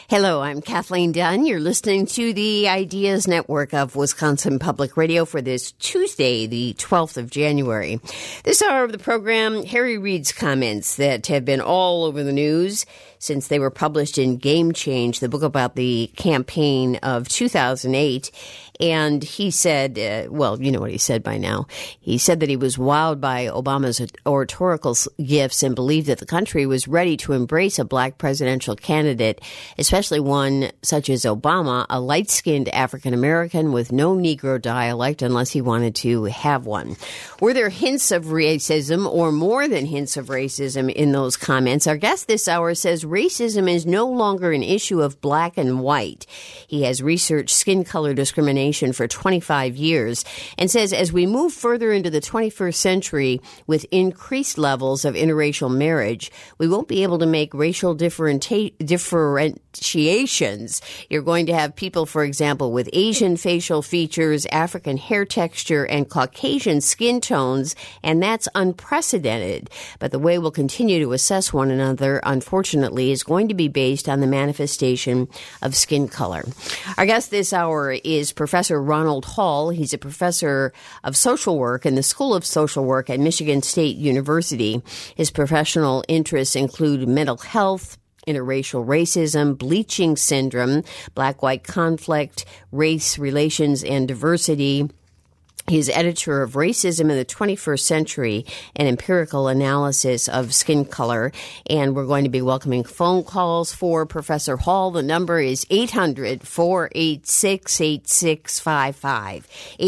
Hello, I'm Kathleen Dunn. You're listening to the Ideas Network of Wisconsin Public Radio for this Tuesday, the 12th of January. This hour of the program, Harry Reid's comments that have been all over the news since they were published in Game Change, the book about the campaign of 2008. And he said, well, you know what he said by now. He said that he was wowed by Obama's oratorical gifts and believed that the country was ready to embrace a black presidential candidate, especially one such as Obama, a light-skinned African-American with no Negro dialect unless he wanted to have one. Were there hints of racism or more than hints of racism in those comments? Our guest this hour says racism is no longer an issue of black and white. He has researched skin color discrimination for 25 years and says as we move further into the 21st century with increased levels of interracial marriage, we won't be able to make racial differentiations. You're going to have people, for example, with Asian facial features, African hair texture, and Caucasian skin tones, and that's unprecedented. But the way we'll continue to assess one another, unfortunately, is going to be based on the manifestation of skin color. Our guest this hour is Professor Ronald Hall. He's a professor of social work in the School of Social Work at Michigan State University. His professional interests include mental health, interracial racism, bleaching syndrome, black-white conflict, race relations, and diversity. He's editor of Racism in the 21st Century, an empirical analysis of skin color. And we're going to be welcoming phone calls for Professor Hall. The number is 800-486-8655.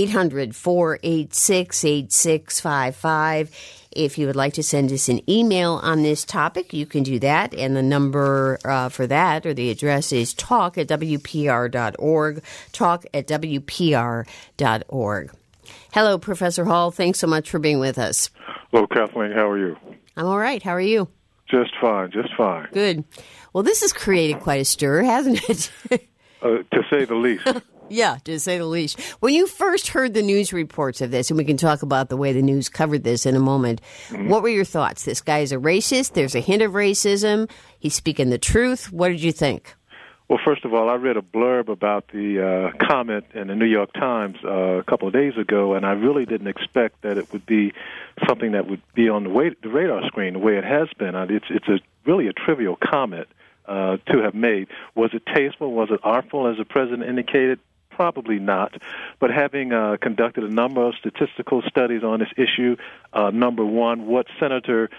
800-486-8655. If you would like to send us an email on this topic, you can do that. And the number for that, or the address, is talk@wpr.org, talk@wpr.org. Hello, Professor Hall. Thanks so much for being with us. Hello, Kathleen. How are you? I'm all right. How are you? Just fine, just fine. Good. Well, this has created quite a stir, hasn't it? To say the least. Yeah, to say the least. When you first heard the news reports of this, and we can talk about the way the news covered this in a moment, what were your thoughts? This guy is a racist. There's a hint of racism. He's speaking the truth. What did you think? Well, first of all, I read a blurb about the comment in the New York Times a couple of days ago, and I really didn't expect that it would be something that would be on the radar screen the way it has been. It's really a trivial comment to have made. Was it tasteful? Was it artful, as the president indicated? Probably not. But having conducted a number of statistical studies on this issue, number one, what Senator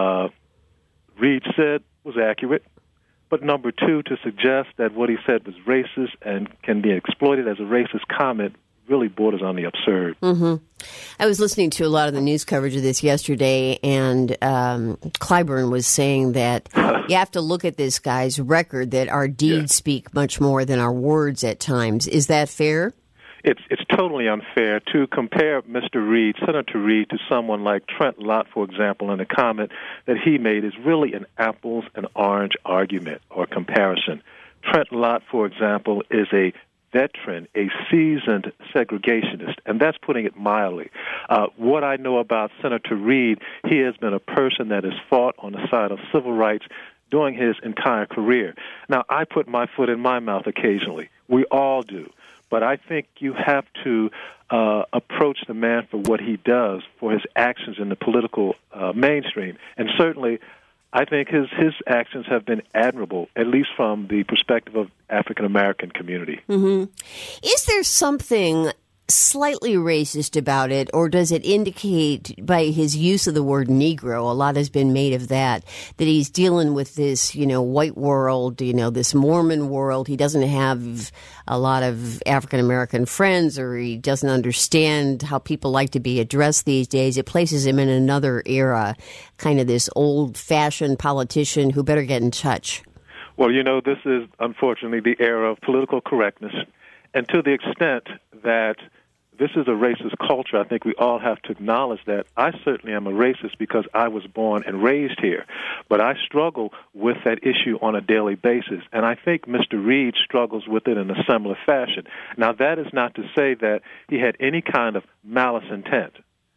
Reid said was accurate. But number two, to suggest that what he said was racist and can be exploited as a racist comment really borders on the absurd. Mm-hmm. I was listening to a lot of the news coverage of this yesterday, and Clyburn was saying that you have to look at this guy's record, that our deeds speak much more than our words at times. Is that fair? It's totally unfair to compare Mr. Reid, Senator Reid, to someone like Trent Lott, for example, and the comment that he made is really an apples and orange argument or comparison. Trent Lott, for example, is a veteran, a seasoned segregationist, and that's putting it mildly. What I know about Senator Reid, he has been a person that has fought on the side of civil rights during his entire career. Now, I put my foot in my mouth occasionally. We all do. But I think you have to approach the man for what he does, for his actions in the political mainstream. And certainly, I think his actions have been admirable, at least from the perspective of African-American community. Mm-hmm. Is there something slightly racist about it, or does it indicate by his use of the word Negro, a lot has been made of that he's dealing with this, white world, this Mormon world. He doesn't have a lot of African-American friends, or he doesn't understand how people like to be addressed these days. It places him in another era, kind of this old-fashioned politician who better get in touch. Well, this is, unfortunately, the era of political correctness. And to the extent that this is a racist culture, I think we all have to acknowledge that. I certainly am a racist because I was born and raised here. But I struggle with that issue on a daily basis. And I think Mr. Reid struggles with it in a similar fashion. Now, that is not to say that he had any kind of malice intent.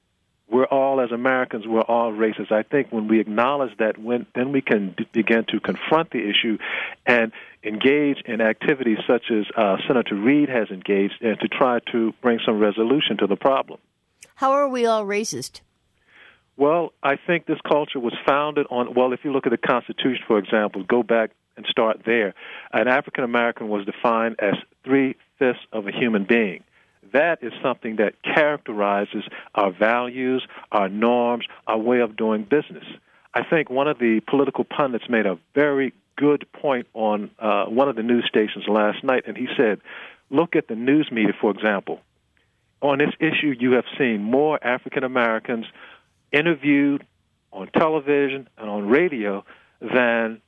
we're all, as Americans, we're all racist. I think when we acknowledge that, then we can begin to confront the issue and engage in activities such as Senator Reid has engaged in to try to bring some resolution to the problem. How are we all racist? Well, I think this culture was founded on, well, if you look at the Constitution, for example, go back and start there. An African American was defined as 3/5 of a human being. That is something that characterizes our values, our norms, our way of doing business. I think one of the political pundits made a very good point on one of the news stations last night, and he said, look at the news media, for example. On this issue, you have seen more African Americans interviewed on television and on radio than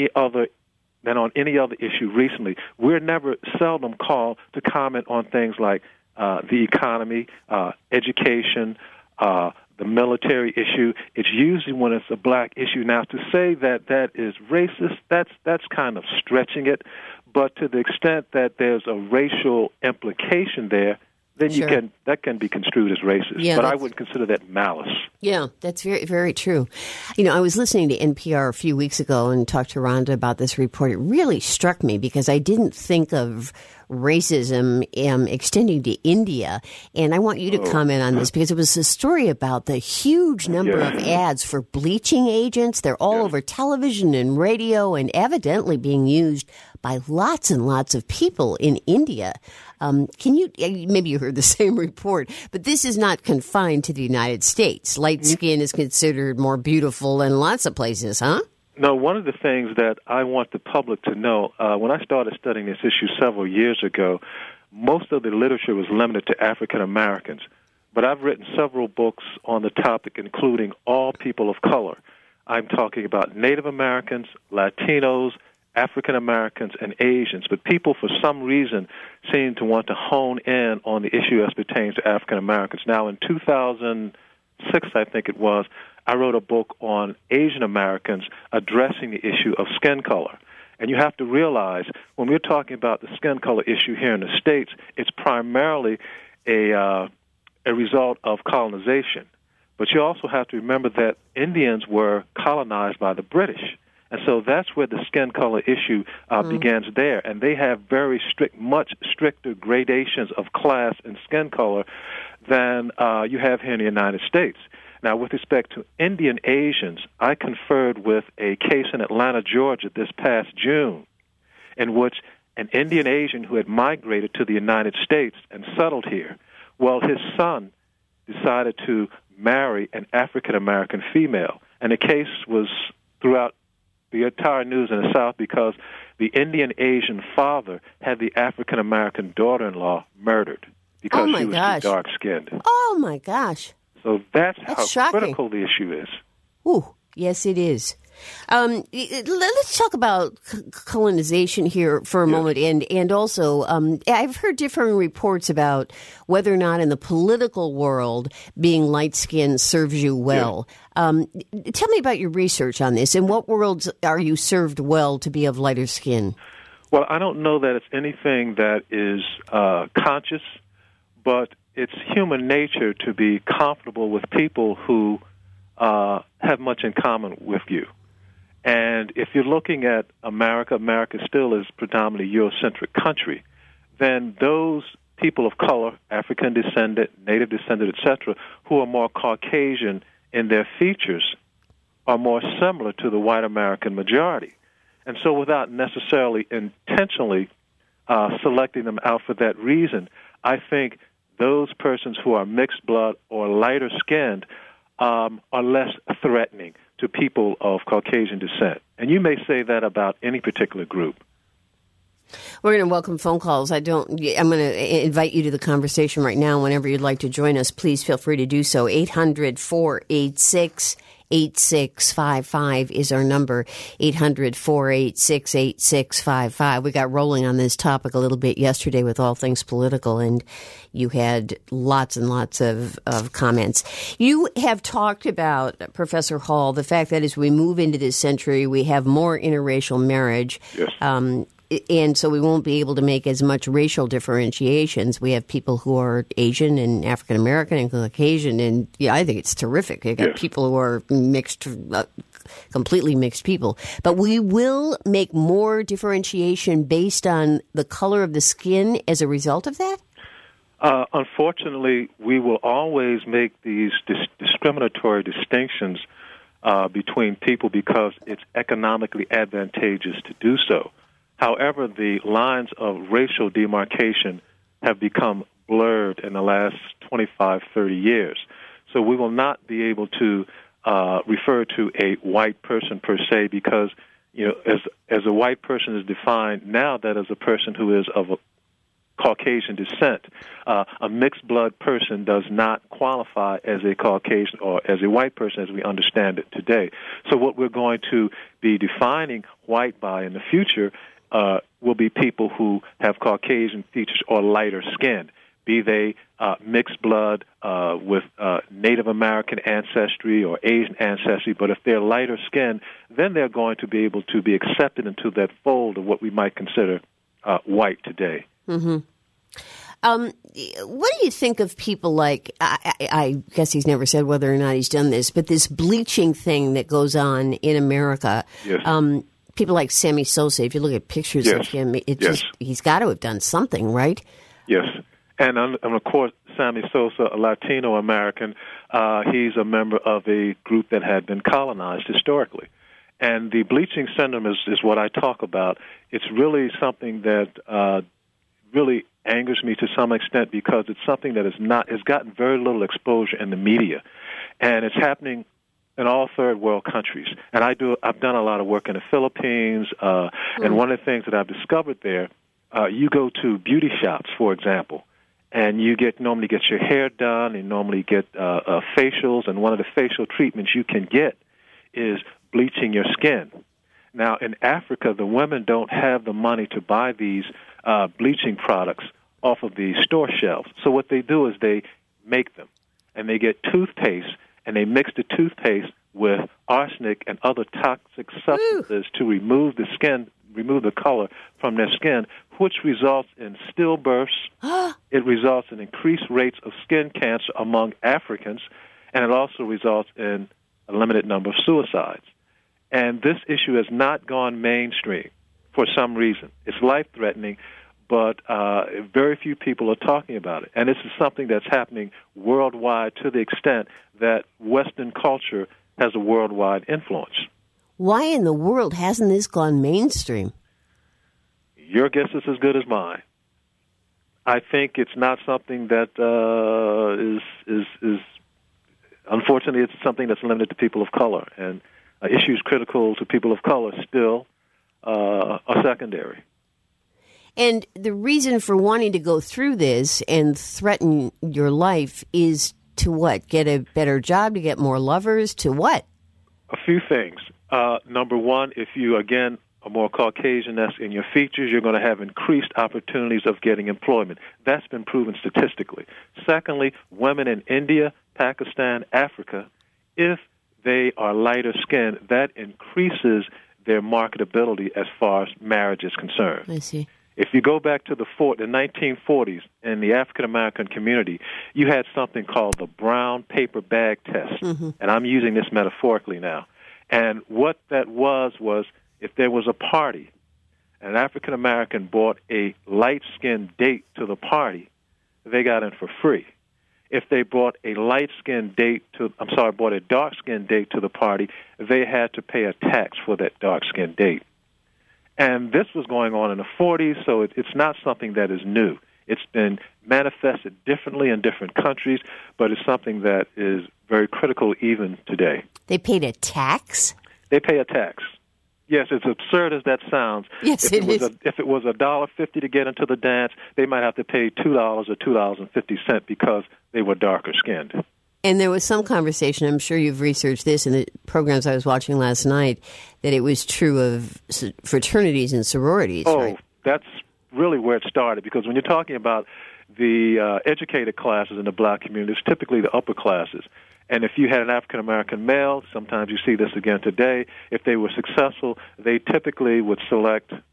on any other issue recently. We're seldom called to comment on things like the economy, education, the military issue. It's usually when it's a black issue. Now, to say that is racist, that's kind of stretching it. But to the extent that there's a racial implication there, then Sure. that can be construed as racist. Yeah, but I wouldn't consider that malice. Yeah, that's very, very true. I was listening to NPR a few weeks ago and talked to Rhonda about this report. It really struck me because I didn't think of racism extending to India. And I want you to comment on this because it was a story about the huge number of ads for bleaching agents. They're all over television and radio and evidently being used by lots and lots of people in India. Maybe you heard the same report, but this is not confined to the United States. Light skin is considered more beautiful in lots of places, huh? No, one of the things that I want the public to know, when I started studying this issue several years ago, most of the literature was limited to African Americans. But I've written several books on the topic, including all people of color. I'm talking about Native Americans, Latinos, African Americans, and Asians. But people, for some reason, seem to want to hone in on the issue as pertains to African Americans. Now, in 2006, I think it was, I wrote a book on Asian Americans addressing the issue of skin color. And you have to realize, when we're talking about the skin color issue here in the States, it's primarily a result of colonization. But you also have to remember that Indians were colonized by the British. And so that's where the skin color issue begins there. And they have very much stricter gradations of class and skin color than you have here in the United States. Now, with respect to Indian Asians, I conferred with a case in Atlanta, Georgia, this past June, in which an Indian Asian who had migrated to the United States and settled here, well, his son decided to marry an African-American female. And the case was throughout the entire news in the South because the Indian Asian father had the African-American daughter-in-law murdered because she was too dark-skinned. Oh, my gosh. So that's how shocking. critical the issue is. Ooh, yes, it is. Let's talk about colonization here for a moment. And also, I've heard different reports about whether or not in the political world being light-skinned serves you well. Tell me about your research on this. In what worlds are you served well to be of lighter skin? Well, I don't know that it's anything that is conscious, but it's human nature to be comfortable with people who have much in common with you. And if you're looking at America still is predominantly Eurocentric country, then those people of color, African descendant, Native descendant, etc., who are more Caucasian in their features are more similar to the white American majority. And so without necessarily intentionally selecting them out for that reason, I think those persons who are mixed blood or lighter skinned are less threatening to people of Caucasian descent. And you may say that about any particular group. We're going to welcome phone calls. I'm going to invite you to the conversation right now. Whenever you'd like to join us, please feel free to do so. 800-486-8655 is our number. 800-486-8655. We got rolling on this topic a little bit yesterday with all things political, and you had lots and lots of comments. You have talked about, Professor Hall, the fact that as we move into this century, we have more interracial marriage. Yes. and so we won't be able to make as much racial differentiations. We have people who are Asian and African American and Caucasian, and I think it's terrific. You got people who are mixed, completely mixed people. But we will make more differentiation based on the color of the skin as a result of that? Unfortunately, we will always make these discriminatory distinctions between people because it's economically advantageous to do so. However, the lines of racial demarcation have become blurred in the last 25, 30 years. So we will not be able to refer to a white person per se because, as a white person is defined now, that is a person who is of a Caucasian descent. A mixed blood person does not qualify as a Caucasian or as a white person as we understand it today. So what we're going to be defining white by in the future will be people who have Caucasian features or lighter skin, be they mixed blood with Native American ancestry or Asian ancestry. But if they're lighter skin, then they're going to be able to be accepted into that fold of what we might consider white today. Mm-hmm. What do you think of people like, I guess he's never said whether or not he's done this, but this bleaching thing that goes on in America? Yes. People like Sammy Sosa, if you look at pictures of him, he's got to have done something, right? Yes. And of course, Sammy Sosa, a Latino American, he's a member of a group that had been colonized historically. And the bleaching syndrome is what I talk about. It's really something that really angers me to some extent because it's something that has gotten very little exposure in the media. And it's happening in all third world countries. And I've done a lot of work in the Philippines, and one of the things that I've discovered there, you go to beauty shops, for example, and you normally get your hair done, and normally get facials, and one of the facial treatments you can get is bleaching your skin. Now, in Africa, the women don't have the money to buy these bleaching products off of the store shelves. So what they do is they make them, and they get toothpaste, and they mix the toothpaste with arsenic and other toxic substances to remove the color from their skin, which results in stillbirths. It results in increased rates of skin cancer among Africans, and it also results in a limited number of suicides. And this issue has not gone mainstream for some reason. It's life-threatening, but very few people are talking about it. And this is something that's happening worldwide to the extent that Western culture has a worldwide influence. Why in the world hasn't this gone mainstream? Your guess is as good as mine. I think it's not something that is unfortunately, it's something that's limited to people of color. And issues critical to people of color still are secondary. And the reason for wanting to go through this and threaten your life is to what? Get a better job, to get more lovers, to what? A few things. Number one, if you, again, are more Caucasian-esque in your features, you're going to have increased opportunities of getting employment. That's been proven statistically. Secondly, women in India, Pakistan, Africa, if they are lighter skinned, that increases their marketability as far as marriage is concerned. I see. If you go back to the 1940s in the African-American community, you had something called the brown paper bag test. Mm-hmm. And I'm using this metaphorically now. And what that was if there was a party, an African-American brought a light-skinned date to the party, they got in for free. If they brought a dark-skinned date to the party, they had to pay a tax for that dark-skinned date. And this was going on in the 40s, so it's not something that is new. It's been manifested differently in different countries, but it's something that is very critical even today. They paid a tax? They pay a tax. Yes, as absurd as that sounds. Yes, it is. If it was $1.50 to get into the dance, they might have to pay $2 or $2.50 because they were darker skinned. And there was some conversation, I'm sure you've researched this in the programs I was watching last night, that it was true of fraternities and sororities, right? That's really where it started, because when you're talking about the educated classes in the black community, it's typically the upper classes. And if you had an African-American male, sometimes you see this again today, if they were successful, they typically would select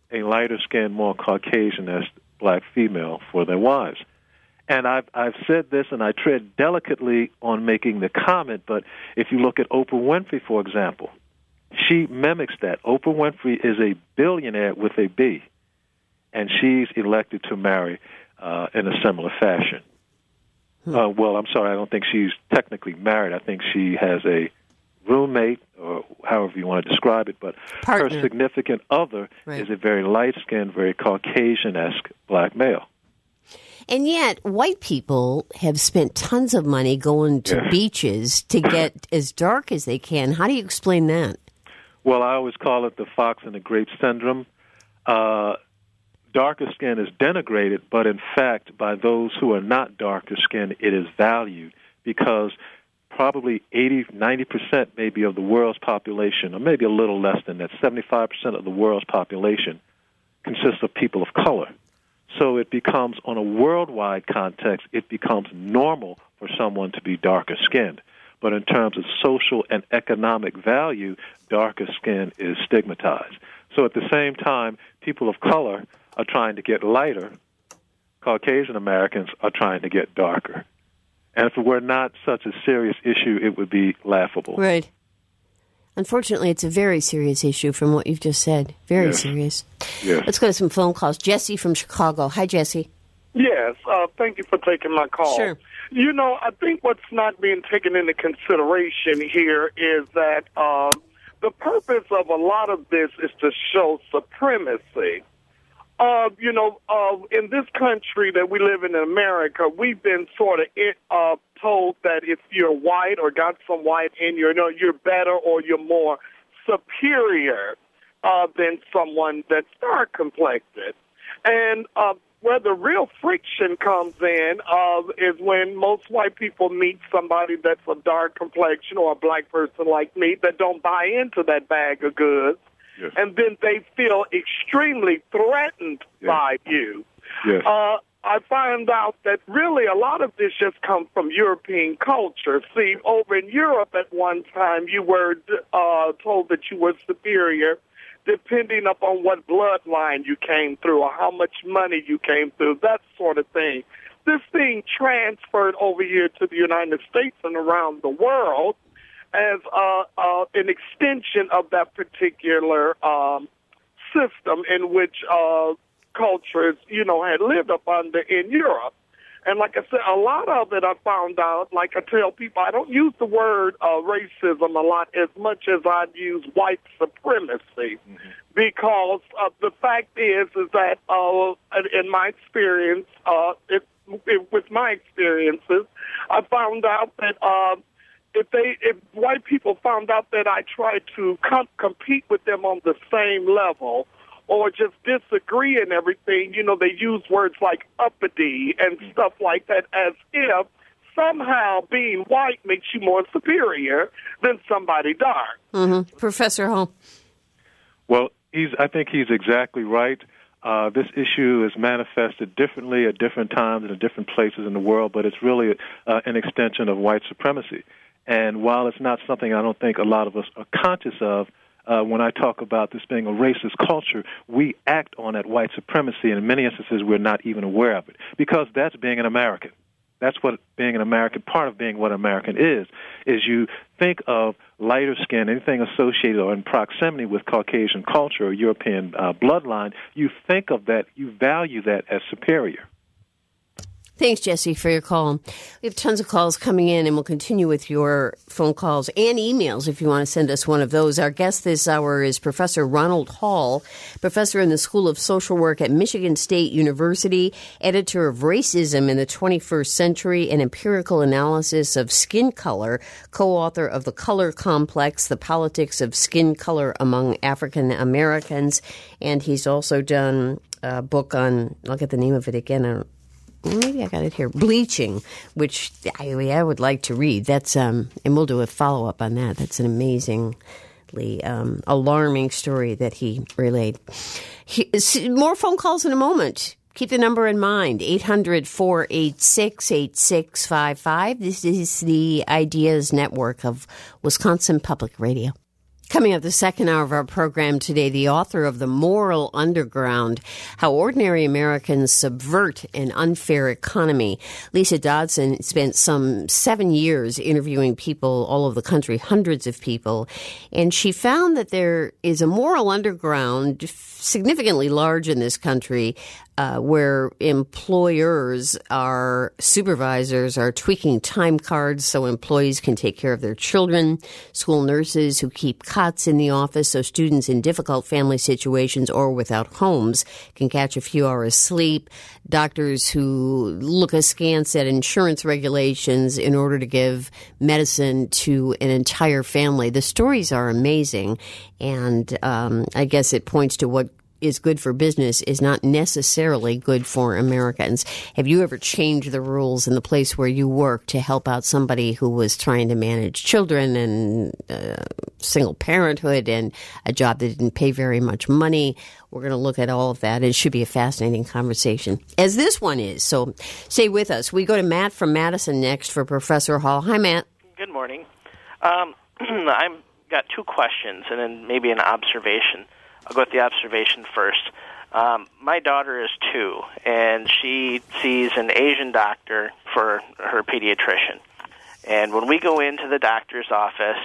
a lighter-skinned, more Caucasian-esque black female for their wives. And I've said this, and I tread delicately on making the comment, but if you look at Oprah Winfrey, for example, she mimics that. Oprah Winfrey is a billionaire with a B, and she's elected to marry in a similar fashion. Well, I'm sorry, I don't think she's technically married. I think she has a roommate, or however you want to describe it, but partner. Her significant other is a very light-skinned, very Caucasian-esque black male. And yet, white people have spent tons of money going to beaches to get as dark as they can. How do you explain that? Well, I always call it the fox and the grape syndrome. Darker skin is denigrated, but in fact, by those who are not darker skinned, it is valued because probably 90% maybe of the world's population, or maybe a little less than that, 75% of the world's population consists of people of color. So it becomes, on a worldwide context, it becomes normal for someone to be darker skinned. But in terms of social and economic value, darker skin is stigmatized. So at the same time, people of color are trying to get lighter, Caucasian Americans are trying to get darker. And if it were not such a serious issue, it would be laughable. Right. Unfortunately, it's a very serious issue from what you've just said. Very serious. Yes. Let's go to some phone calls. Jesse from Chicago. Hi, Jesse. Yes. Thank you for taking my call. Sure. You know, I think what's not being taken into consideration here is that the purpose of a lot of this is to show supremacy. In this country that we live in America, we've been sort of told that if you're white or got some white in you, you're better or you're more superior than someone that's dark complected. And where the real friction comes in is when most white people meet somebody that's a dark complexion or a black person like me that don't buy into that bag of goods. Yes. And then they feel extremely threatened by you. Yes. I find out that really a lot of this just comes from European culture. See, over in Europe at one time, you were told that you were superior depending upon what bloodline you came through or how much money you came through, that sort of thing. This thing transferred over here to the United States and around the world as an extension of that particular system in which cultures, had lived up under in Europe. And like I said, a lot of it I found out, like I tell people, I don't use the word racism a lot as much as I use white supremacy, because the fact is that in my experience, with my experiences, I found out that if white people found out that I tried to compete with them on the same level or just disagree and everything, they use words like uppity and stuff like that as if somehow being white makes you more superior than somebody dark. Mm-hmm. Professor Hall. Well, I think he's exactly right. This issue is manifested differently at different times and at different places in the world, but it's really an extension of white supremacy. And while it's not something I don't think a lot of us are conscious of, when I talk about this being a racist culture, we act on that white supremacy, and in many instances we're not even aware of it, because that's being an American. That's what being an American, part of being what an American is you think of lighter skin, anything associated or in proximity with Caucasian culture or European bloodline, you think of that, you value that as superior. Thanks, Jesse, for your call. We have tons of calls coming in, and we'll continue with your phone calls and emails if you want to send us one of those. Our guest this hour is Professor Ronald Hall, professor in the School of Social Work at Michigan State University, editor of Racism in the 21st Century, an empirical analysis of skin color, co-author of The Color Complex, The Politics of Skin Color Among African Americans. And he's also done a book on, I'll get the name of it again, maybe I got it here. Bleaching, which I would like to read. That's and we'll do a follow-up on that. That's an amazingly alarming story that he relayed. More phone calls in a moment. Keep the number in mind, 800-486-8655. This is the Ideas Network of Wisconsin Public Radio. Coming up the second hour of our program today, the author of The Moral Underground, How Ordinary Americans Subvert an Unfair Economy. Lisa Dodson spent some 7 years interviewing people all over the country, hundreds of people, and she found that there is a moral underground significantly large in this country where employers are, supervisors are tweaking time cards so employees can take care of their children, school nurses who keep cots in the office so students in difficult family situations or without homes can catch a few hours sleep, doctors who look askance at insurance regulations in order to give medicine to an entire family. The stories are amazing, and I guess it points to what is good for business is not necessarily good for Americans. Have you ever changed the rules in the place where you work to help out somebody who was trying to manage children and single parenthood and a job that didn't pay very much money? We're going to look at all of that. It should be a fascinating conversation, as this one is. So stay with us. We go to Matt from Madison next for Professor Hall. Hi, Matt. Good morning. I've got two questions and then maybe an observation. I'll go with the observation first. My daughter is 2, and she sees an Asian doctor for her pediatrician. And when we go into the doctor's office,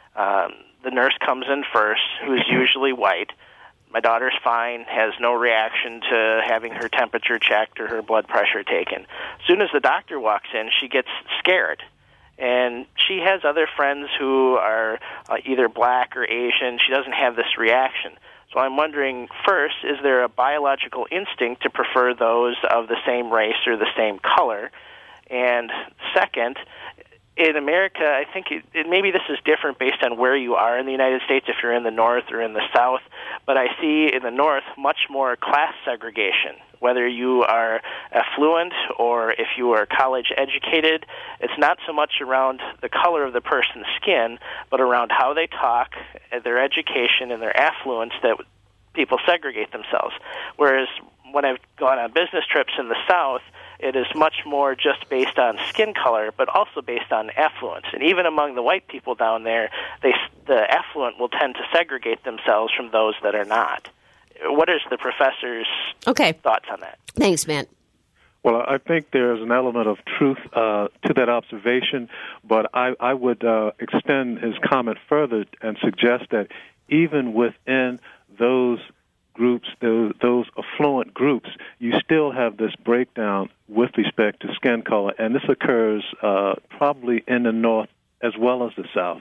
the nurse comes in first, who's usually white. My daughter's fine, has no reaction to having her temperature checked or her blood pressure taken. As soon as the doctor walks in, she gets scared. And she has other friends who are either black or Asian. She doesn't have this reaction. So I'm wondering, first, is there a biological instinct to prefer those of the same race or the same color? And second, in America, I think maybe this is different based on where you are in the United States, if you're in the North or in the South, but I see in the North much more class segregation. Whether you are affluent or if you are college educated, it's not so much around the color of the person's skin, but around how they talk, their education, and their affluence that people segregate themselves. Whereas when I've gone on business trips in the South, it is much more just based on skin color, but also based on affluence. And even among the white people down there, the affluent will tend to segregate themselves from those that are not. What is the professor's thoughts on that? Thanks, Matt. Well, I think there's an element of truth to that observation, but I would extend his comment further and suggest that even within those groups, those affluent groups, you still have this breakdown with respect to skin color, and this occurs probably in the North as well as the South.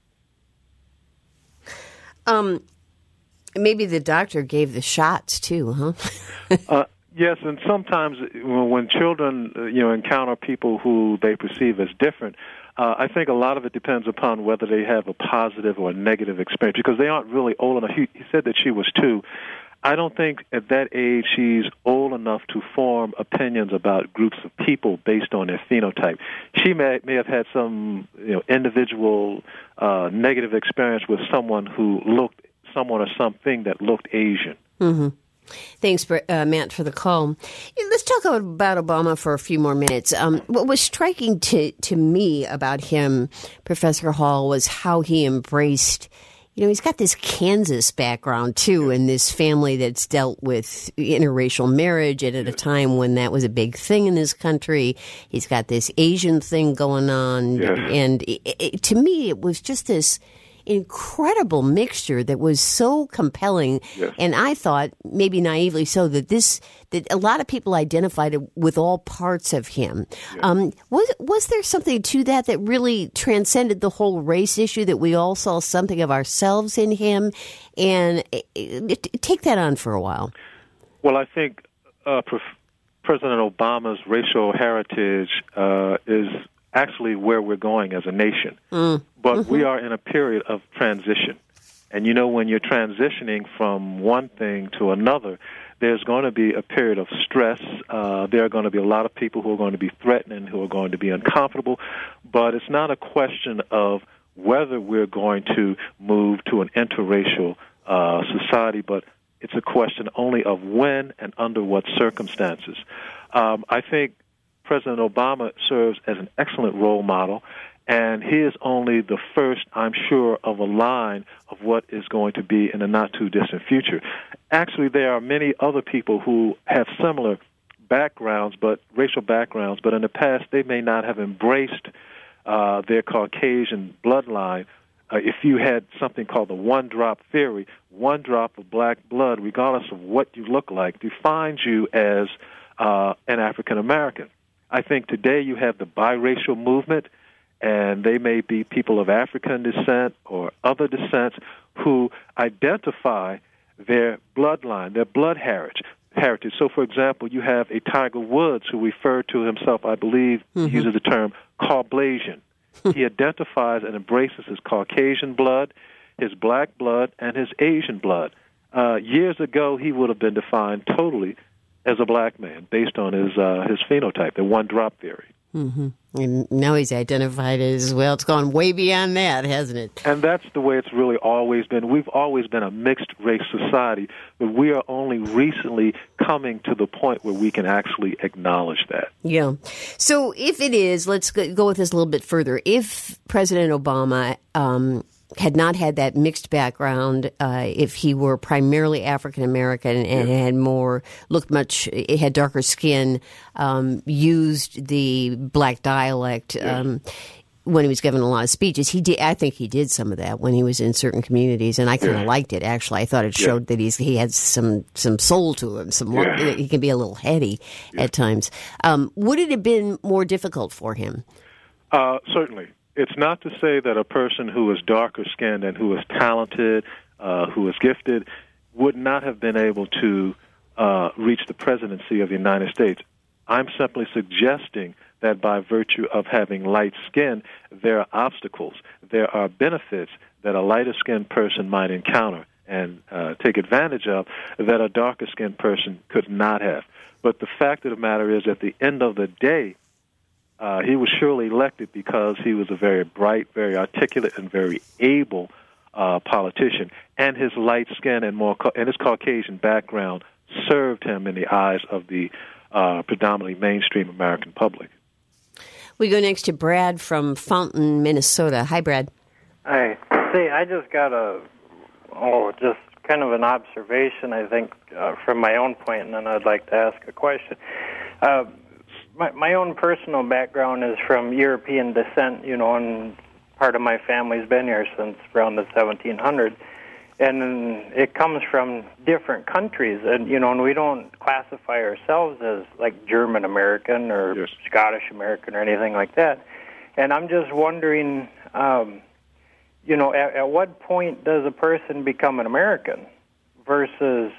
Maybe the doctor gave the shots too, huh? Yes, and sometimes when children encounter people who they perceive as different, I think a lot of it depends upon whether they have a positive or a negative experience, because they aren't really old enough. He said that she was 2. I don't think at that age she's old enough to form opinions about groups of people based on their phenotype. She may have had some individual negative experience with someone or something that looked Asian. Mm-hmm. Thanks, Matt, for the call. Let's talk about Obama for a few more minutes. What was striking to me about him, Professor Hall, was how he embraced, he's got this Kansas background, too, and this family that's dealt with interracial marriage, and at a time when that was a big thing in this country. He's got this Asian thing going on. Yes. And to me, it was just this incredible mixture that was so compelling. Yes. And I thought, maybe naively so, that a lot of people identified with all parts of him. Yes. Was there something to that really transcended the whole race issue, that we all saw something of ourselves in him? And take that on for a while. Well, I think President Obama's racial heritage is actually where we're going as a nation. But we are in a period of transition. And when you're transitioning from one thing to another, there's going to be a period of stress. There are going to be a lot of people who are going to be threatened, who are going to be uncomfortable. But it's not a question of whether we're going to move to an interracial society, but it's a question only of when and under what circumstances. I think President Obama serves as an excellent role model, And he is only the first, I'm sure, of a line of what is going to be in the not-too-distant future. Actually, there are many other people who have similar backgrounds, but racial backgrounds, but in the past they may not have embraced their Caucasian bloodline. If you had something called the one-drop theory, one drop of black blood, regardless of what you look like, defines you as an African-American. I think today you have the biracial movement, and they may be people of African descent or other descents who identify their bloodline, their blood heritage. So, for example, you have a Tiger Woods who referred to himself, I believe, uses the term Caublasian. He identifies and embraces his Caucasian blood, his black blood, and his Asian blood. Years ago, he would have been defined totally as a black man based on his phenotype, the one-drop theory. Mm-hmm. And now he's identified as, well, it's gone way beyond that, hasn't it? And that's the way it's really always been. We've always been a mixed-race society, but we are only recently coming to the point where we can actually acknowledge that. Yeah. So if it is, let's go with this a little bit further. If President Obama had not had that mixed background, if he were primarily African American and had had darker skin, used the black dialect when he was giving a lot of speeches, I think he did some of that when he was in certain communities, and I kind of liked it. Actually, I thought it showed that he had some soul to him. He can be a little heady at times. Would it have been more difficult for him? Certainly. It's not to say that a person who is darker skinned and who is talented, who is gifted, would not have been able to reach the presidency of the United States. I'm simply suggesting that by virtue of having light skin, there are obstacles, there are benefits that a lighter-skinned person might encounter and take advantage of that a darker-skinned person could not have. But the fact of the matter is, at the end of the day, he was surely elected because he was a very bright, very articulate, and very able politician, and his light skin and his Caucasian background served him in the eyes of the predominantly mainstream American public. We go next to Brad from Fountain, Minnesota. Hi, Brad. Hi. See, I just got just kind of an observation, I think, from my own point, and then I'd like to ask a question. My own personal background is from European descent, and part of my family's been here since around the 1700s. And it comes from different countries, and and we don't classify ourselves as like German American or Scottish American or anything like that. And I'm just wondering, at what point does a person become an American versus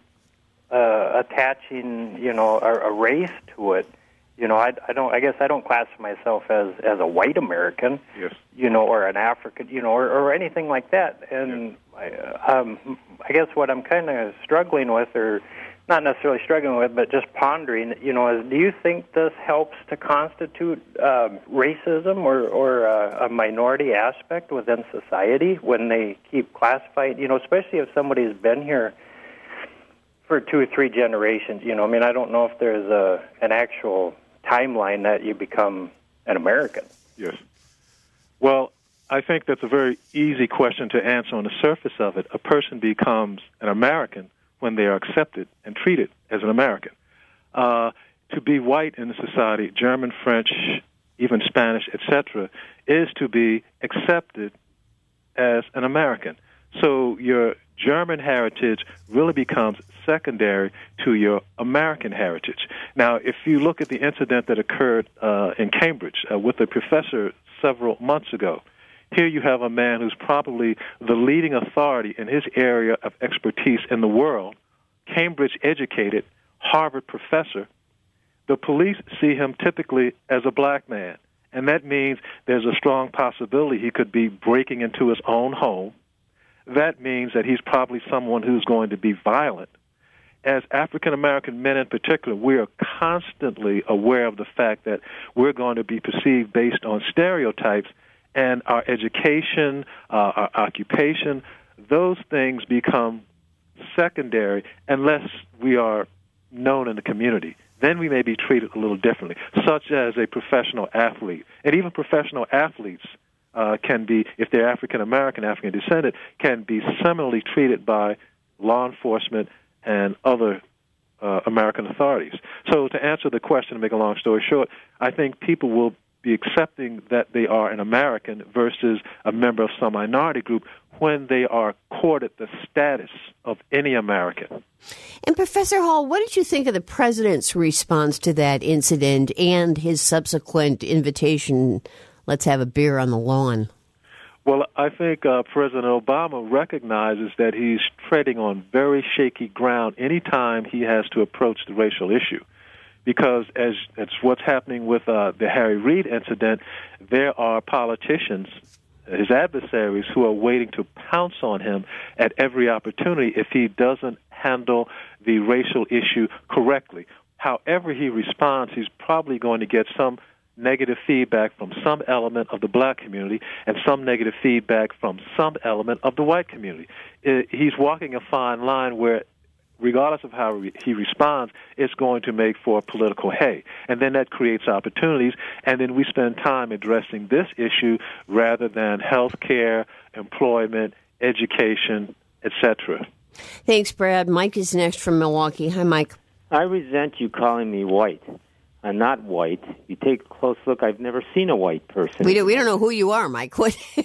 attaching, a race to it? I guess I don't classify myself as a white American, or an African, or anything like that. And I guess what I'm kind of struggling with, or not necessarily struggling with, but just pondering, is do you think this helps to constitute racism or a minority aspect within society when they keep classifying, especially if somebody's been here for 2 or 3 generations? I don't know if there's an actual timeline that you become an American. Yes. Well, I think that's a very easy question to answer on the surface of it. A person becomes an American when they are accepted and treated as an American. To be white in the society, German, French, even Spanish, etc., is to be accepted as an American. So your German heritage really becomes secondary to your American heritage. Now, if you look at the incident that occurred in Cambridge with a professor several months ago, here you have a man who's probably the leading authority in his area of expertise in the world, Cambridge-educated, Harvard professor. The police see him typically as a black man, and that means there's a strong possibility he could be breaking into his own home. That means that he's probably someone who's going to be violent. As African-American men in particular, we are constantly aware of the fact that we're going to be perceived based on stereotypes, and our education, our occupation, those things become secondary unless we are known in the community. then we may be treated a little differently, such as a professional athlete. And even professional athletes can be, if they're African-American, African-descended, can be similarly treated by law enforcement and other American authorities. So to answer the question, to make a long story short, I think people will be accepting that they are an American versus a member of some minority group when they are courted the status of any American. And Professor Hall, what did you think of the president's response to that incident and his subsequent invitation, let's have a beer on the lawn? Well, I think President Obama recognizes that he's treading on very shaky ground anytime he has to approach the racial issue. Because as what's happening with the Harry Reid incident, there are politicians, his adversaries, who are waiting to pounce on him at every opportunity if he doesn't handle the racial issue correctly. However he responds, he's probably going to get some negative feedback from some element of the black community and some negative feedback from some element of the white community. He's walking a fine line where, regardless of how he responds, it's going to make for political hay. And then that creates opportunities, and then we spend time addressing this issue rather than health care, employment, education, etc. Thanks, Brad. Mike is next from Milwaukee. Hi, Mike. I resent you calling me white. I'm not white. You take a close look. I've never seen a white person. We don't know who you are, Mike.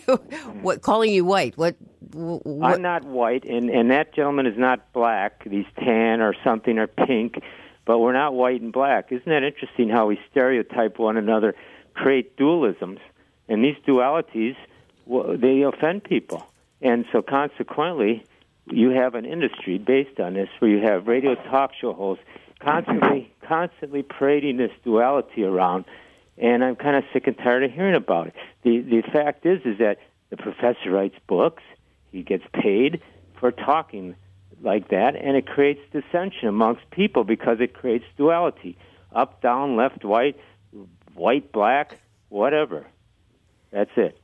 What calling you white? What? I'm not white, and that gentleman is not black. He's tan or something or pink, but we're not white and black. Isn't that interesting how we stereotype one another, create dualisms, and these dualities, they offend people. And so consequently, you have an industry based on this where you have radio talk show hosts constantly parading this duality around, and I'm kind of sick and tired of hearing about it. The fact is that the professor writes books, he gets paid for talking like that, and it creates dissension amongst people because it creates duality. Up, down, left, white, black, whatever. That's it.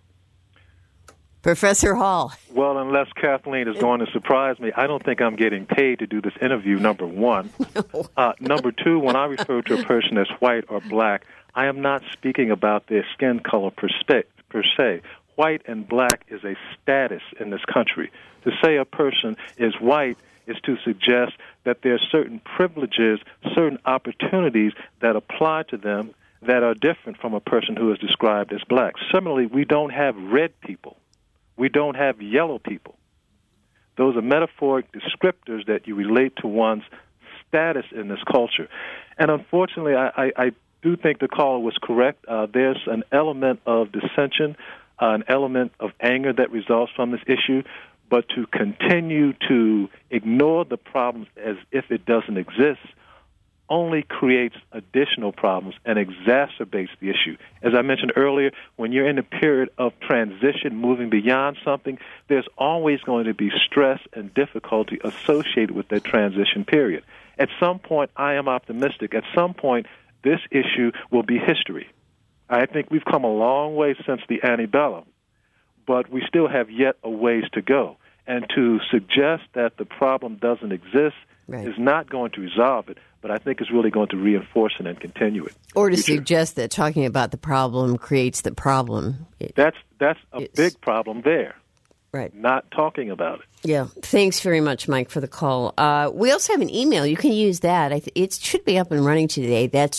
Professor Hall. Well, unless Kathleen is going to surprise me, I don't think I'm getting paid to do this interview, number one. No. Number two, when I refer to a person as white or black, I am not speaking about their skin color per se. White and black is a status in this country. To say a person is white is to suggest that there are certain privileges, certain opportunities that apply to them that are different from a person who is described as black. Similarly, we don't have red people. We don't have yellow people. Those are metaphoric descriptors that you relate to one's status in this culture. And unfortunately, I do think the caller was correct. There's an element of dissension, an element of anger that results from this issue, but to continue to ignore the problems as if it doesn't exist only creates additional problems and exacerbates the issue. As I mentioned earlier, when you're in a period of transition, moving beyond something, there's always going to be stress and difficulty associated with that transition period. At some point, I am optimistic. At some point, this issue will be history. I think we've come a long way since the antebellum, but we still have yet a ways to go. And to suggest that the problem doesn't exist is not going to resolve it, but I think it's really going to reinforce it and continue it. Or to suggest that talking about the problem creates the problem. That's a big problem there. Right. Not talking about it. Yeah. Thanks very much, Mike, for the call. We also have an email. You can use that. It should be up and running today. That's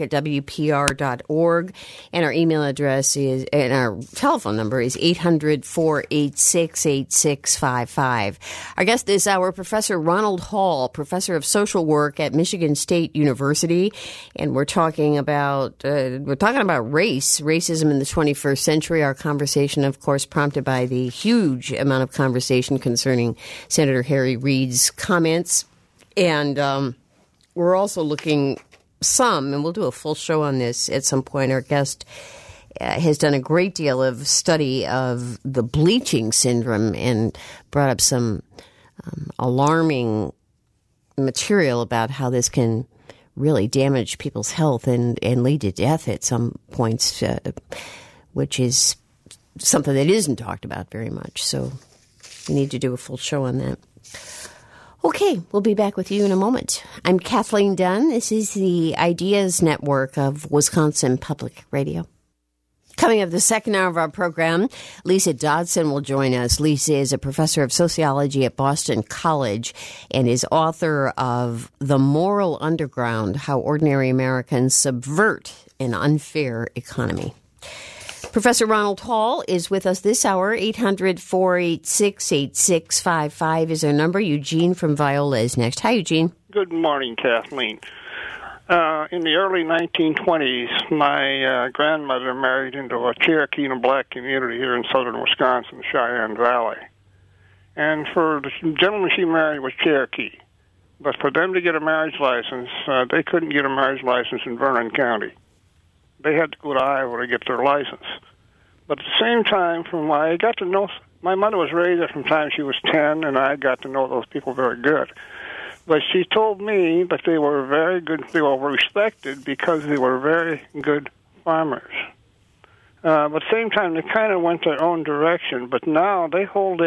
talk@wpr.org. And our email address is, and our telephone number is 800-486-8655. Our guest this hour, Professor Ronald Hall, Professor of Social Work at Michigan State University. And we're talking about racism in the 21st century. Our conversation, of course, prompted by the huge amount of conversation concerning Senator Harry Reid's comments. And we're also looking and we'll do a full show on this at some point. Our guest has done a great deal of study of the bleaching syndrome and brought up some alarming material about how this can really damage people's health and lead to death at some points, which is something that isn't talked about very much. So we need to do a full show on that. Okay, we'll be back with you in a moment. I'm Kathleen Dunn. This is the Ideas Network of Wisconsin Public Radio. Coming up the second hour of our program, Lisa Dodson will join us. Lisa is a professor of sociology at Boston College and is author of The Moral Underground, How Ordinary Americans Subvert an Unfair Economy. Professor Ronald Hall is with us this hour. 800-486-8655 is our number. Eugene from Viola is next. Hi, Eugene. Good morning, Kathleen. In the early 1920s, my grandmother married into a Cherokee and a black community here in southern Wisconsin, Cheyenne Valley. And for the gentleman she married was Cherokee. But for them to get a marriage license, they couldn't get a marriage license in Vernon County. They had to go to Iowa to get their license. But at the same time, I got to know, my mother was raised there from the time she was 10, and I got to know those people very good. But she told me that they were very good, they were respected because they were very good farmers. But at the same time, they kind of went their own direction. But now they hold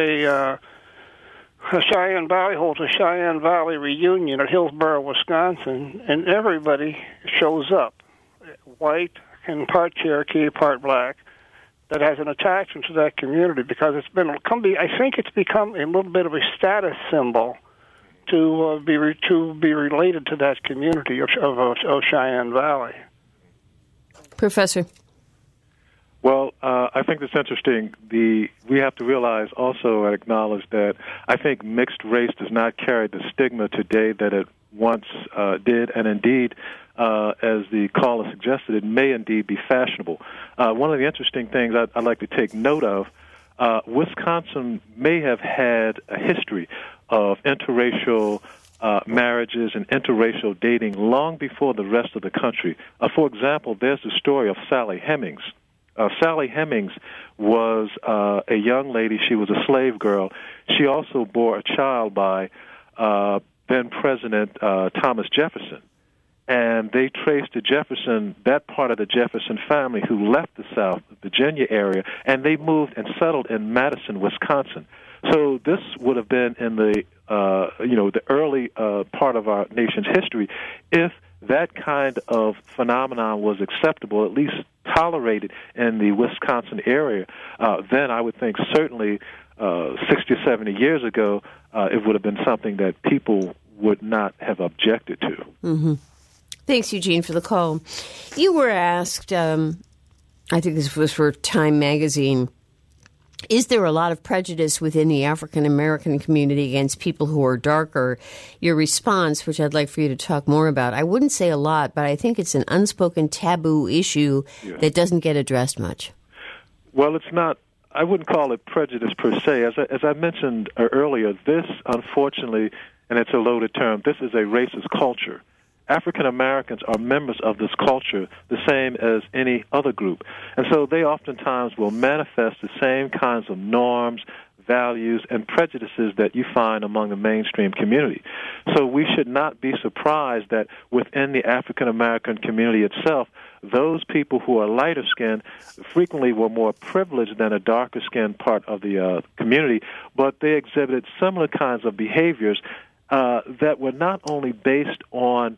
Cheyenne Valley holds a Cheyenne Valley reunion at Hillsboro, Wisconsin, and everybody shows up. White and part Cherokee, part black, that has an attachment to that community because I think it's become a little bit of a status symbol to be related to that community of Cheyenne Valley. Professor. Well, I think that's interesting. We have to realize also and acknowledge that I think mixed race does not carry the stigma today that it once did, and indeed, as the caller suggested, it may indeed be fashionable. One of the interesting things I'd like to take note of, Wisconsin may have had a history of interracial marriages and interracial dating long before the rest of the country. For example, there's the story of Sally Hemings. Sally Hemings was a young lady. She was a slave girl. She also bore a child by then-President Thomas Jefferson. And they traced to Jefferson, that part of the Jefferson family who left the South, Virginia area, and they moved and settled in Madison, Wisconsin. So this would have been in the the early part of our nation's history if that kind of phenomenon was acceptable, at least tolerated in the Wisconsin area. Then I would think certainly 60 or 70 years ago it would have been something that people would not have objected to. Mm-hmm. Thanks, Eugene, for the call. You were asked, I think this was for Time magazine, is there a lot of prejudice within the African-American community against people who are darker? Your response, which I'd like for you to talk more about, I wouldn't say a lot, but I think it's an unspoken taboo issue that doesn't get addressed much. Well, it's not. I wouldn't call it prejudice per se. As I mentioned earlier, this, unfortunately, and it's a loaded term, this is a racist culture. African Americans are members of this culture the same as any other group. And so they oftentimes will manifest the same kinds of norms, values, and prejudices that you find among the mainstream community. So we should not be surprised that within the African American community itself, those people who are lighter skinned frequently were more privileged than a darker skinned part of the community, but they exhibited similar kinds of behaviors that were not only based on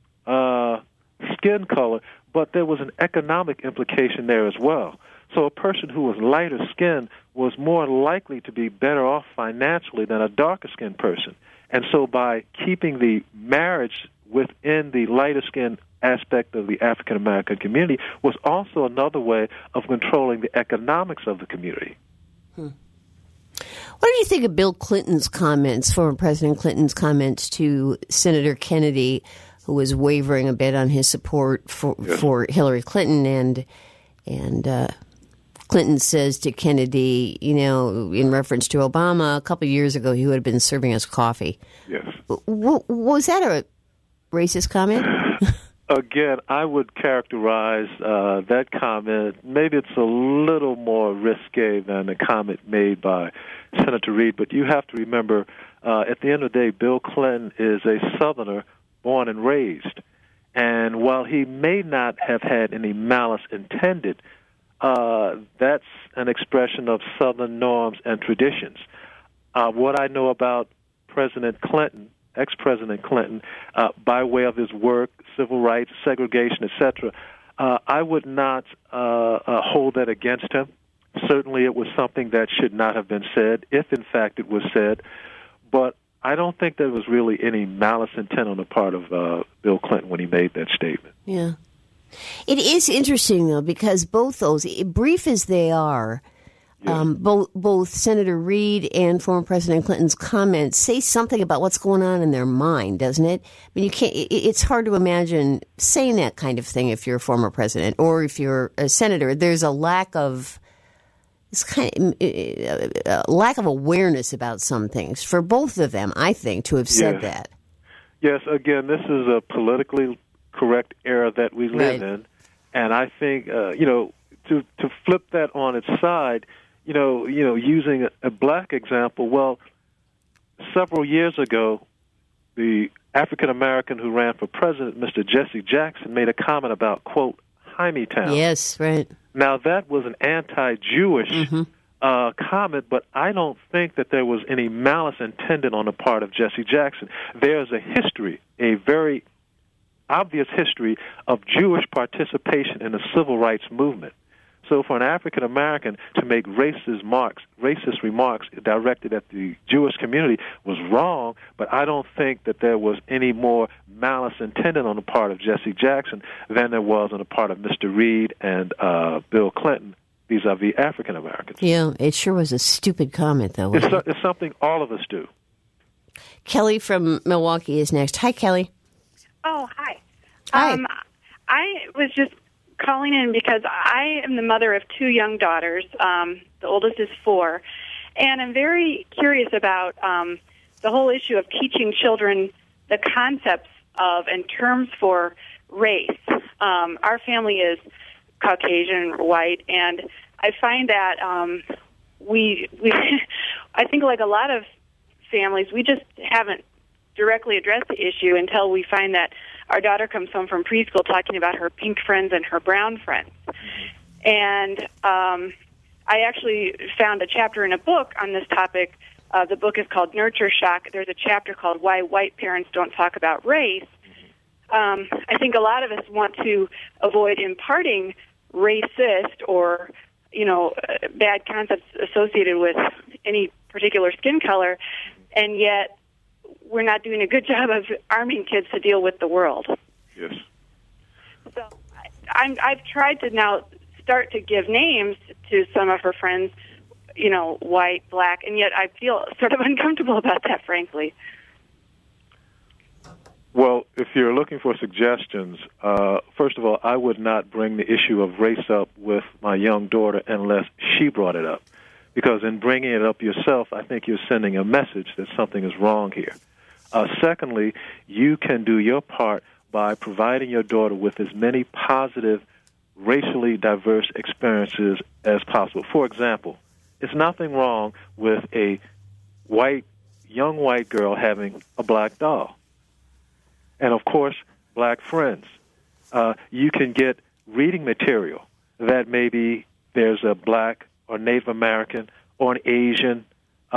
skin color, but there was an economic implication there as well. So a person who was lighter skinned was more likely to be better off financially than a darker skinned person. And so by keeping the marriage within the lighter skinned aspect of the African American community was also another way of controlling the economics of the community. What do you think of Bill Clinton's comments, former President Clinton's comments to Senator Kennedy, who was wavering a bit on his support for Hillary Clinton, and Clinton says to Kennedy, in reference to Obama, a couple of years ago, he would have been serving us coffee. Yes. Was that a racist comment? Again, I would characterize that comment, maybe it's a little more risque than the comment made by Senator Reid, but you have to remember, at the end of the day, Bill Clinton is a Southerner born and raised. And while he may not have had any malice intended, that's an expression of Southern norms and traditions. What I know about President Clinton, ex-President Clinton, by way of his work, civil rights, segregation, etc., I would not hold that against him. Certainly it was something that should not have been said, if in fact it was said, but I don't think there was really any malice intent on the part of Bill Clinton when he made that statement. Yeah. It is interesting, though, because both those, brief as they are, both Senator Reid and former President Clinton's comments say something about what's going on in their mind, doesn't it? I mean, you can't. It's hard to imagine saying that kind of thing if you're a former president or if you're a senator. There's a lack of lack of awareness about some things for both of them, I think, to have said that. Yes. Again, this is a politically correct era that we live in, and I think to flip that on its side. Using a black example, well, several years ago, the African-American who ran for president, Mr. Jesse Jackson, made a comment about, quote, Hymietown. Yes, right. Now, that was an anti-Jewish comment, but I don't think that there was any malice intended on the part of Jesse Jackson. There's a history, a very obvious history, of Jewish participation in the civil rights movement. So for an African-American to make racist remarks directed at the Jewish community was wrong, but I don't think that there was any more malice intended on the part of Jesse Jackson than there was on the part of Mr. Reid and Bill Clinton vis-a-vis African-Americans. Yeah, it sure was a stupid comment, though. It's something all of us do. Kelly from Milwaukee is next. Hi, Kelly. Oh, hi. Hi. I was just calling in because I am the mother of two young daughters. The oldest is 4. And I'm very curious about the whole issue of teaching children the concepts of and terms for race. Our family is Caucasian, white, and I find that we I think like a lot of families, we just haven't directly addressed the issue until we find that our daughter comes home from preschool talking about her pink friends and her brown friends. And I actually found a chapter in a book on this topic. The book is called Nurture Shock. There's a chapter called Why White Parents Don't Talk About Race. I think a lot of us want to avoid imparting racist or, bad concepts associated with any particular skin color, and yet we're not doing a good job of arming kids to deal with the world. Yes. So I've tried to now start to give names to some of her friends, white, black, and yet I feel sort of uncomfortable about that, frankly. Well, if you're looking for suggestions, first of all, I would not bring the issue of race up with my young daughter unless she brought it up. Because in bringing it up yourself, I think you're sending a message that something is wrong here. Secondly, you can do your part by providing your daughter with as many positive, racially diverse experiences as possible. For example, it's nothing wrong with a young white girl having a black doll. And, of course, black friends. You can get reading material that maybe there's a black or Native American or an Asian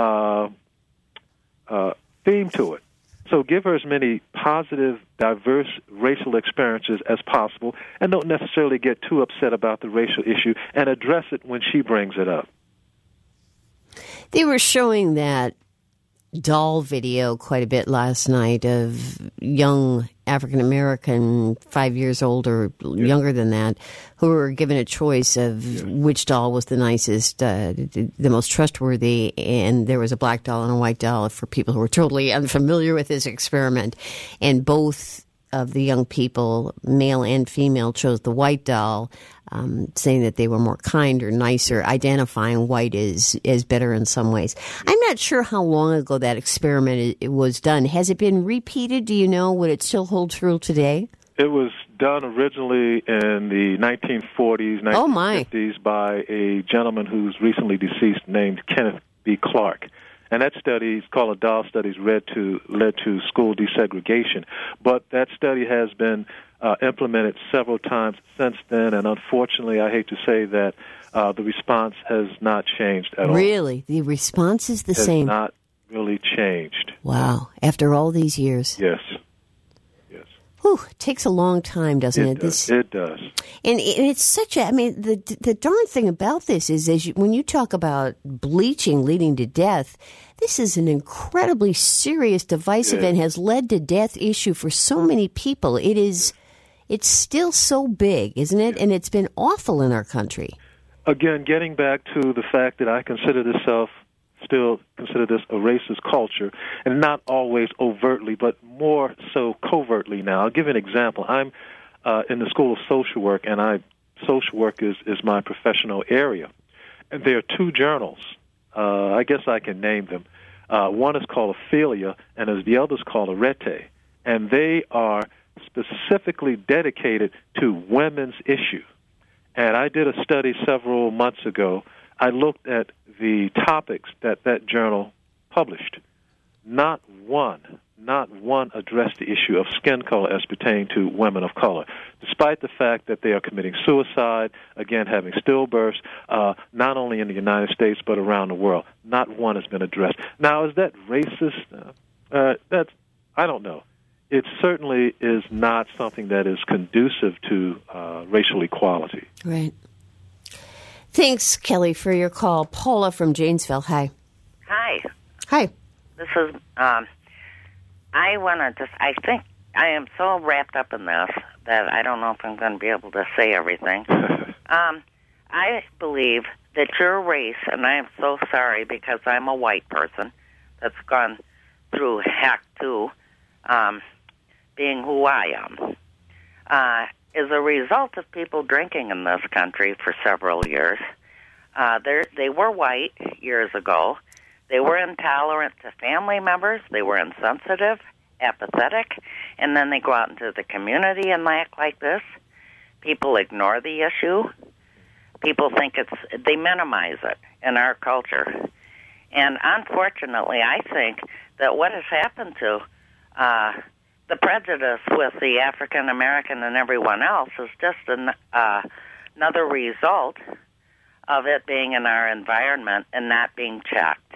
theme to it. So give her as many positive, diverse racial experiences as possible, and don't necessarily get too upset about the racial issue, and address it when she brings it up. They were showing that doll video quite a bit last night of young African-American, 5 years old or younger than that, who were given a choice of which doll was the nicest, the most trustworthy, and there was a black doll and a white doll for people who were totally unfamiliar with this experiment. And both of the young people, male and female, chose the white doll, saying that they were more kind or nicer, identifying white as better in some ways. I'm not sure how long ago that experiment was done. Has it been repeated? Do you know? Would it still hold true today? It was done originally in the 1940s, 1950s by a gentleman who's recently deceased named Kenneth B. Clark. And that study is called Doll Studies led to school desegregation. But that study has been implemented several times since then, and unfortunately, I hate to say that the response has not changed at all. Really? The response is the same? Not really changed. Wow. After all these years. Yes. Whew, it takes a long time, doesn't it? It does. And it's such a, I mean, the darn thing about this is when you talk about bleaching leading to death, this is an incredibly serious, divisive, and has led to death issue for so many people. It's still so big, isn't it? And it's been awful in our country. Again, getting back to the fact that I still consider this a racist culture, and not always overtly, but more so covertly now. I'll give you an example. I'm in the School of Social Work, and social work is my professional area. And there are two journals. I guess I can name them. One is called Ophelia, and the other is called Arete. And they are specifically dedicated to women's issues. And I did a study several months ago. I looked at the topics that journal published. Not one addressed the issue of skin color as pertaining to women of color, despite the fact that they are committing suicide, again, having stillbirths, not only in the United States but around the world. Not one has been addressed. Now, is that racist? I don't know. It certainly is not something that is conducive to racial equality. Right. Thanks, Kelly, for your call. Paula from Janesville. Hi. Hi. This is, I think I am so wrapped up in this that I don't know if I'm going to be able to say everything. I believe that your race, and I am so sorry because I'm a white person that's gone through heck too, being who I am, is a result of people drinking in this country for several years. They were white years ago. They were intolerant to family members. They were insensitive, apathetic, and then they go out into the community and act like this. People ignore the issue. People think they minimize it in our culture. And unfortunately, I think that what has happened to the prejudice with the African American and everyone else is just another result of it being in our environment and not being checked.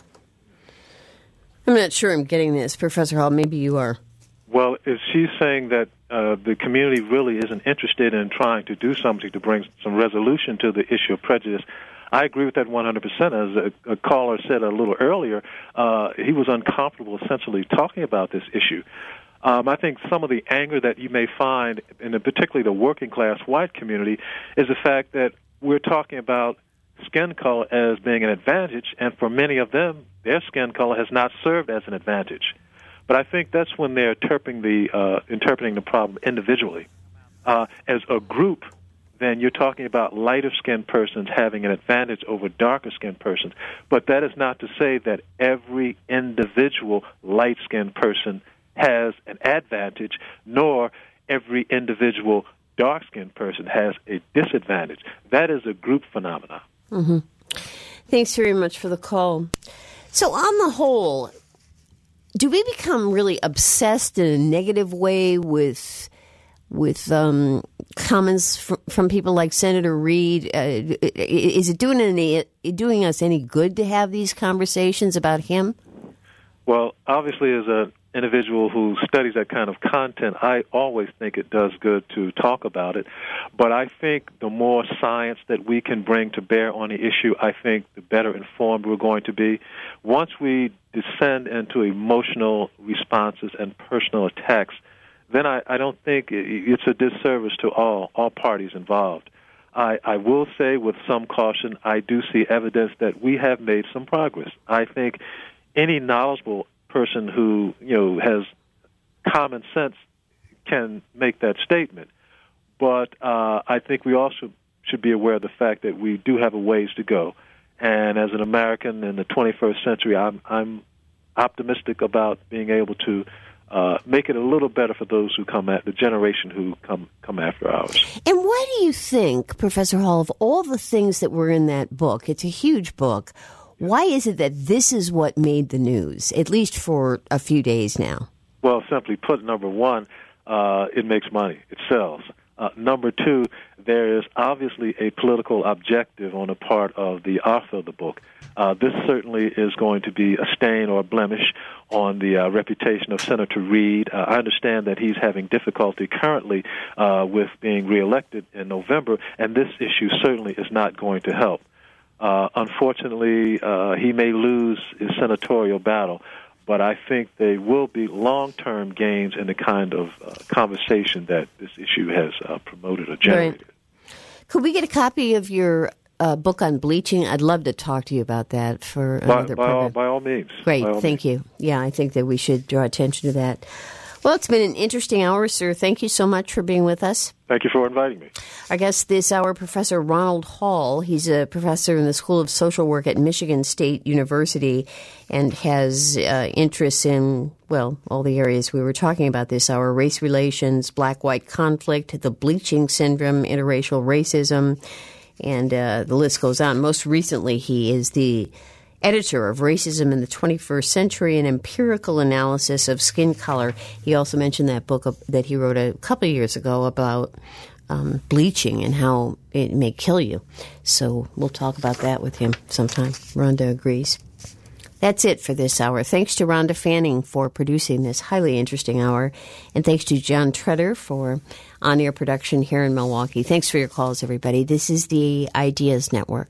I'm not sure I'm getting this, Professor Hall. Maybe you are. Well, if she's saying that the community really isn't interested in trying to do something to bring some resolution to the issue of prejudice, I agree with that 100%. As a caller said a little earlier, he was uncomfortable essentially talking about this issue. I think some of the anger that you may find in particularly the working class white community is the fact that we're talking about skin color as being an advantage, and for many of them, their skin color has not served as an advantage. But I think that's when they're interpreting the problem individually. As a group, then you're talking about lighter-skinned persons having an advantage over darker-skinned persons. But that is not to say that every individual light-skinned person has an advantage, nor every individual dark-skinned person has a disadvantage. That is a group phenomenon. Mm-hmm. Thanks very much for the call. So on the whole, do we become really obsessed in a negative way with comments from people like Senator Reid? Is it doing us any good to have these conversations about him? Well, obviously, as an individual who studies that kind of content, I always think it does good to talk about it. But I think the more science that we can bring to bear on the issue, I think the better informed we're going to be. Once we descend into emotional responses and personal attacks, then I don't think it's a disservice to all parties involved. I will say with some caution, I do see evidence that we have made some progress. I think any knowledgeable person who has common sense can make that statement. But I think we also should be aware of the fact that we do have a ways to go. And as an American in the 21st century, I'm optimistic about being able to make it a little better for those who come at the generation who come after ours. And why do you think, Professor Hall, of all the things that were in that book, it's a huge book, why is it that this is what made the news, at least for a few days now? Well, simply put, number one, it makes money. It sells. Number two, there is obviously a political objective on the part of the author of the book. This certainly is going to be a stain or a blemish on the reputation of Senator Reid. I understand that he's having difficulty currently with being reelected in November, and this issue certainly is not going to help. Unfortunately, he may lose his senatorial battle, but I think there will be long-term gains in the kind of conversation that this issue has promoted or generated. Right. Could we get a copy of your book on bleaching? I'd love to talk to you about that for another program. By all means. Great, thank you. Yeah, I think that we should draw attention to that. Well, it's been an interesting hour, sir. Thank you so much for being with us. Thank you for inviting me. Our guest this hour, Professor Ronald Hall. He's a professor in the School of Social Work at Michigan State University and has interests in, well, all the areas we were talking about this hour: race relations, black-white conflict, the bleaching syndrome, interracial racism, and the list goes on. Most recently, he is the editor of Racism in the 21st Century, an empirical analysis of skin color. He also mentioned that book that he wrote a couple of years ago about bleaching and how it may kill you. So we'll talk about that with him sometime. Rhonda agrees. That's it for this hour. Thanks to Rhonda Fanning for producing this highly interesting hour, and thanks to John Treader for on-air production here in Milwaukee. Thanks for your calls, everybody. This is the Ideas Network.